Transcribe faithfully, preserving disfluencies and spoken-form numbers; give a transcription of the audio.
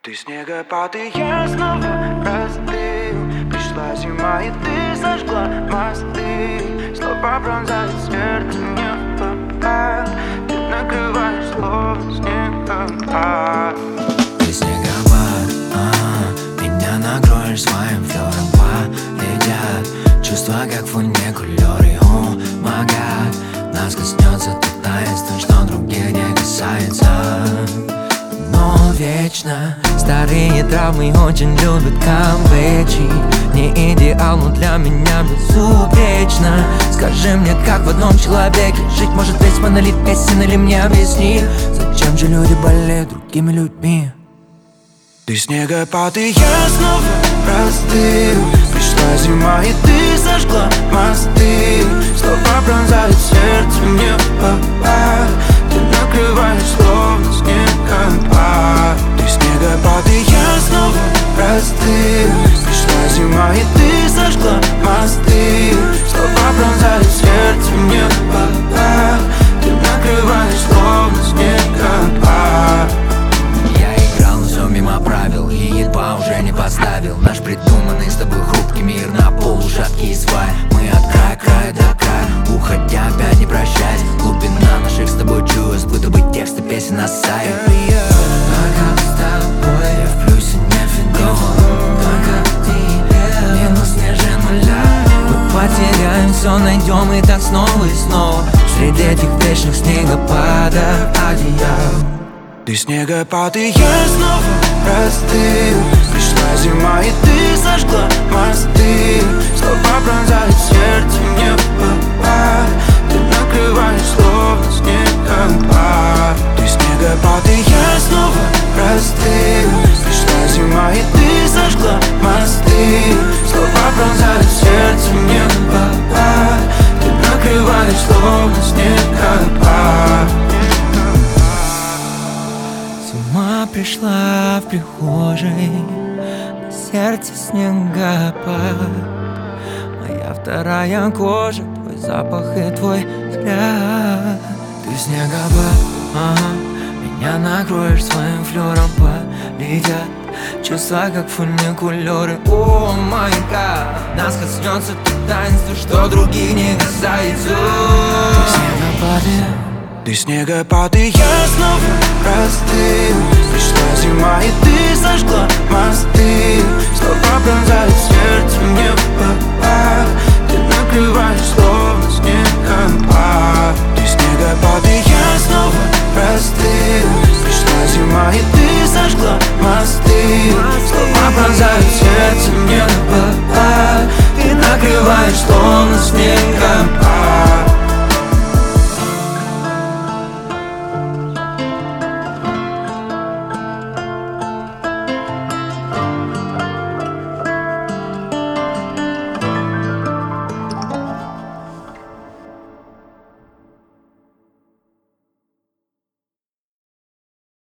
Ты снегопад, и я снова простыл. Пришла зима, и ты сожгла мосты. Слова пронзают сердце, не попад. Ты накрываешь словно снегопад. Ты снегопад, а-а, меня накроешь своим флёром. Полетят чувства, как фуникулёры. О, май гад, нас коснется тут таинство, что других не касается. Но вечно старые травмы очень любят камбэчи. Не идеал, но для меня безупречно. Скажи мне, как в одном человеке жить может весь монолит песен, или мне объясни, зачем же люди болеют другими людьми? Ты снегопад, и я снова простыл. Пришла зима, и ты сожгла мосты. Слова пронзают сердце, не попад. Ты накрываешь словно снегопад. Ты снегопад, и я снова простыл. Пришла зима, и ты сожгла мосты. Слова пронзают сердце, не попад. Ты накрываешь словно снегопад. Мимо правил и едва уже не поставил наш придуманный с тобой хрупкий мир на полу шаткие сваи. Мы от края края до края, уходя опять не прощаясь. Глубина наших с тобой чувств, будто бы тексты песен на сайте. Только с тобой я в плюсе не фигово. Только ты минус ниже нуля. Мы потеряем все, найдем и так снова и снова среди этих вечных снегопадов одеял. Ты снегопад, и я снова простыл. Пришла зима, и ты сожгла мосты. Слова пронзают сердце, не попад. Ты накрываешь словно снегопад. Ты снегопад, и я снова простыл. Пришла зима, и ты сожгла мосты. Слова пронзают сердце, не попад. Ты накрываешь словно снегопад. Зима пришла в прихожей, на сердце снегопад. Моя вторая кожа, твой запах и твой взгляд. Ты снегопад, ага, меня накроешь своим флёром. Полетят чувства, как фуникулёры. О май гад, нас коснется тут таинство, что других не касается. Ты снегопад, Ты снегопад, и я снова простыл. Пришла зима, и ты сожгла мосты. Слова пронзают сердце, не попад. Ты накрываешь словно снегопад. Ты снегопад, и я снова простыл. Пришла зима, и ты сожгла мосты. Слова пронзают сердце, не попад. Ты накрываешь словно снегопад.